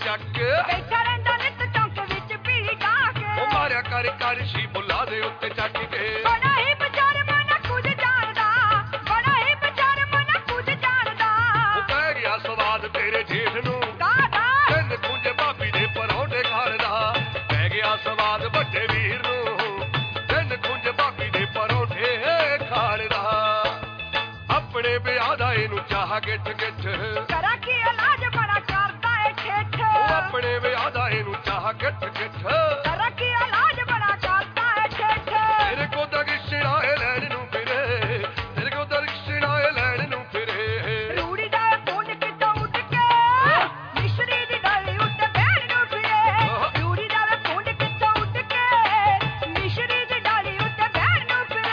ਚੱਕ ਬੈਠਾ ਰਹਿੰਦਾ ਨਿੱਤ ਚੌਂਕ ਵਿੱਚ ਪੀ ਗਾ ਕੇ ਉਹ ਮਾਰਿਆ ਕਰ ਕਰਸ਼ੀ ਬੁੱਲਾ ਦੇ ਉੱਤੇ ਚੱਕ ਕੇ ਬੜਾ ਹੀ ਵਿਚਾਰ ਮਨ ਕੁਝ ਜਾਣਦਾ ਬੜਾ ਹੀ ਵਿਚਾਰ ਮਨ ਕੁਝ ਜਾਣਦਾ ਉਹ ਪੈ ਗਿਆ ਸਵਾਦ ਤੇਰੇ ਜੇਠ ਨੂੰ ਕਾਦਾ ਤਿੰਨ ਖੁੰਝੇ ਭਾਬੀ ਦੇ ਪਰੌਂਠੇ ਖਾਣ ਦਾ ਪੈ ਗਿਆ ਸਵਾਦ ਵੱਡੇ ਵੀਰ ਨੂੰ ਤਿੰਨ ਖੁੰਝੇ ਭਾਬੀ ਦੇ ਪਰੌਂਠੇ ਖਾਣ ਦਾ ਆਪਣੇ ਵਿਆਹ ਦਾ ਇਹਨੂੰ ਚਾਹ ਗਿੱਠ ਗਿੱਠ ਕਰਾਂ ਕੀ ਇਲਾਜ ਬੜਾ ਕਰਦਾ ਏ ਠੇਠ ਉਹ ਆਪਣੇ ਵਿਆਹ ਦਾ ਇਹਨੂੰ ਚਾਹ ਗਿੱਠ ਗਿੱਠ ਕਰਾਂ ਕੀ ਇਲਾਜ ਬੜਾ ਕਰਦਾ ਏ ਠੇਠ ਤੇਰੇ ਕੋ ਦਰਸ਼ਨਾ ਇਹ ਲੈਣ ਨੂੰ ਫਿਰੇ ਤੇਰੇ ਕੋ ਦਰਸ਼ਨਾ ਇਹ ਲੈਣ ਨੂੰ ਫਿਰੇ ਰੂੜੀ ਦਾ ਪੁੰਡ ਕਿਤੋਂ ਉੱਡ ਕੇ ਮਿਸ਼ਰੀ ਦੀ ਡਾਲੀ ਉੱਤੇ ਬਹਿਣ ਨੂੰ ਫਿਰੇ ਰੂੜੀ ਦਾ ਪੁੰਡ ਕਿਤੋਂ ਉੱਡ ਕੇ ਮਿਸ਼ਰੀ ਦੀ ਡਾਲੀ ਉੱਤੇ ਬਹਿਣ ਨੂੰ ਫਿਰੇ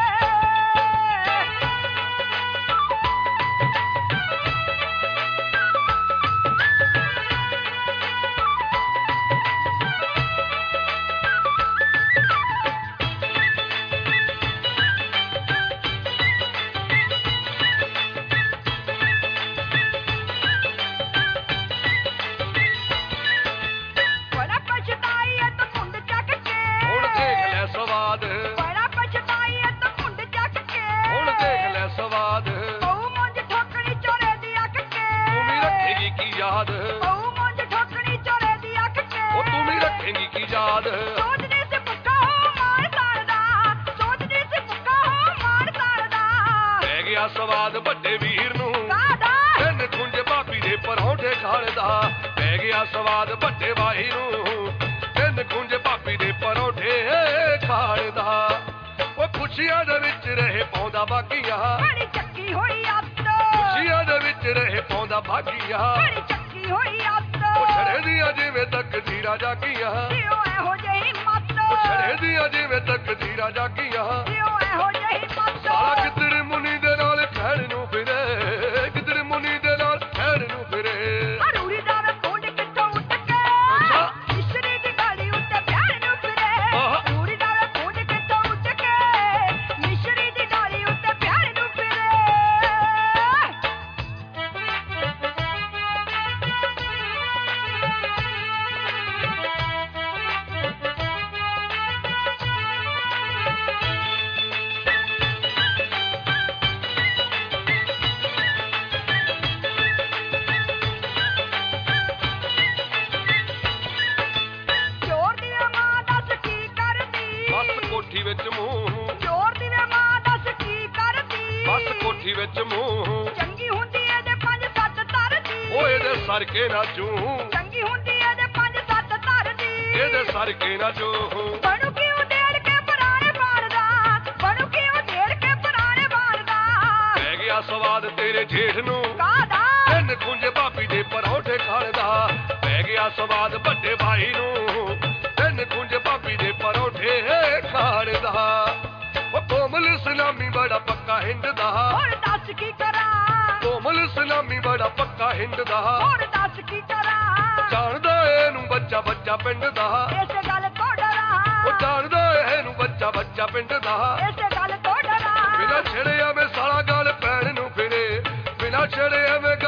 ਬੜਾ ਪਛਤਾਈ ਏ ਤੂੰ ਪੁੰਡ ਚੱਕ ਕੇ ਹੁਣ ਦੇਖ ਲੈ ਸਵਾਦ ਬੜਾ ਪਛਤਾਈ ਏ ਤੂੰ ਪੁੰਡ ਚੱਕ ਕੇ ਹੁਣ ਦੇਖ ਲੈ ਸਵਾਦ ਬਹੁ ਮੁੰਜ ਠੋਕਣੀ ਚੋਰੇ ਦੀ ਅੱਖ ਕੇ ਤੂੰ ਵੀ ਰੱਖੇਗੀ ਕੀ ਯਾਦ ਬਹੁ ਮੁੰਜ ਠੋਕਣੀ ਚੋਰੇ ਦੀ ਅੱਖ ਕੇ ਉਹ ਤੂੰ ਵੀ ਰੱਖੇਗੀ ਕੀ ਯਾਦ ਸੋਚਦੀ ਸੀ ਭੁੱਖਾ ਹੋ ਮਾਰ ਤਾਰਦਾ ਸੋਚਦੀ ਸੀ ਭੁੱਖਾ ਹੋ ਮਾਰ ਤਾਰਦਾ ਪੈ ਗਿਆ ਸਵਾਦ ਵੱਡੇ ਵੀਰ ਨੂੰ ਕਾਦਾ ਤਿੰਨ ਖੁੰਝੇ ਭਾਬੀ ਦੇ ਪਰੌਂਠੇ ਖਾਣ ਦਾ ਪੈ ਗਿਆ ਸਵਾਦ ਵੱਡੇ ਭਾਈ ਨੂੰ ਤਿੰਨ ਖੁੰਝੇ ਭਾਬੀ ਦੇ ਪਰੌਂਠੇ ਖਾਣ ਦਾ ਉਹ ਖੁਸ਼ੀਆਂ ਦੇ ਵਿੱਚ ਰਹੇ ਪਾਉਂਦਾ ਬਾਗੀਆਂ ਬੜੀ ਚੱਕੀ ਹੋਈ ਅੱਤ ਖੁਸ਼ੀਆਂ ਦੇ ਵਿੱਚ ਰਹੇ ਪਾਉਂਦਾ ਬਾਗੀਆਂ ਬੜੀ ਚੱਕੀ ਹੋਈ ਅੱਤ ਉਹ ਛੜੇ ਦੀਆਂ ਜਿਵੇਂ ਤਕਦੀਰਾਂ ਜਾਗੀਆਂ ਜਿਉ ਇਹੋ ਜਿਹੀ ਮੱਤ ਉਹ ਛੜੇ ਦੀਆਂ ਜਿਵੇਂ ਤਕਦੀਰਾਂ ਜਾਗੀਆਂ ਜਿਉ ਇਹੋ ਜਿਹੀ ਮੱਤ ਸਾਲਾ ਕਿੱਧਰ ਮੁਨੀ ਦੇ ਨਾਲ ਖੈਣ ਨੂੰ ਫਿਰੇ ਕਿੱਧਰ ਮੁਨੀ ਦੇ ਨਾਲ ਖੈਣ ਨੂੰ ਫਿਰੇ ਹਰੂੜੀ ਦਾ ਪੁੰਡ ਕਿੱਥੋਂ ਉੱਡ ਕੇ ਅੱਛਾ। ਮਿਸ਼ਰੀ ਦੀ ਡਾਲੀ ਉੱਤੇ ਬਹਿਣ ਨੂੰ ਫਿਰੇ ਆਹਾ। ਹਰੂੜੀ ਦਾ ਪੁੰਡ ਕਿੱਥੋਂ ਉੱਡ ਕੇ ਮਿਸ਼ਰੀ ਦੀ ਡਾਲੀ ਉੱਤੇ ਬਹਿਣ ਨੂੰ ਫਿਰੇ ਚੋਰ ਦੀ ਮਾਂ ਦੱਸ ਕੀ ਕਰਦੀ ਬਸ ਕੋਠੀ ਵਿੱਚ ਮੂੰਹ ਚੋਰ ਦੀ ਮਾਂ ਦੱਸ ਕੀ ਕਰਦੀ ਬਸ ਕੋਠੀ ਵਿੱਚ ਮੂੰਹ ਚੰਗੀ ਹੁੰਦੀ ਇਹਦੇ 5-7 ਧਰਦੀ ਉਹ ਇਹਦੇ ਸਰ ਕੇ ਨਾ ਚੂੰ ਚੰਗੀ ਹੁੰਦੀ ਇਹਦੇ 5-7 ਧਰਦੀ ਇਹਦੇ ਸਰ ਕੇ ਨਾ ਚੂੰ ਬਣੂ ਕਿਉਂ ਦੇੜ ਕੇ ਪੁਰਾਣੇ ਬਾਣਦਾ ਬਣੂ ਕਿਉਂ ਦੇੜ ਕੇ ਪੁਰਾਣੇ ਬਾਣਦਾ ਪੈ ਗਿਆ ਸਵਾਦ ਤੇਰੇ ਜੇਠ ਨੂੰ ਕਾਦਾ ਤਿੰਨ ਖੁੰਝੇ ਭਾਬੀ ਦੇ ਪਰੌਂਠੇ ਖਾਣ ਦਾ ਪੈ ਗਿਆ ਸਵਾਦ ਵੱਡੇ ਭਾਈ ਨੂੰ ਤਿੰਨ ਖੁੰਝੇ ਭਾਬੀ ਦੇ ਪਰੌਂਠੇ ਖਾਣ ਦਾ ਉਹ ਕੋਮਲ ਸਲਾਮੀ ਬੜਾ ਪੱਕਾ ਹਿੰਦ ਦਾ ਹੋਰ ਦੱਸ ਕੀ ਕਰਾਂ ਕੋਮਲ ਸਲਾਮੀ ਬੜਾ ਪੱਕਾ ਹਿੰਦ ਦਾ ਹੋਰ ਦੱਸ ਕੀ ਕਰਾਂ ਜਾਣਦਾ ਇਹਨੂੰ ਬੱਚਾ ਬੱਚਾ ਪਿੰਡ ਦਾ ਇਸੇ ਗੱਲ ਤੋਂ ਡਰਾਂ ਉਹ ਜਾਣਦਾ ਇਹਨੂੰ ਬੱਚਾ ਬੱਚਾ ਪਿੰਡ ਦਾ ਇਸੇ ਗੱਲ ਤੋਂ ਡਰਾਂ ਬਿਨਾ ਛੜਿਆ ਮੈਂ ਸਾਲਾ ਗਾਲ ਪੈਣ ਨੂੰ ਫਿਰੇ ਬਿਨਾ ਛੜਿਆ ਮੈਂ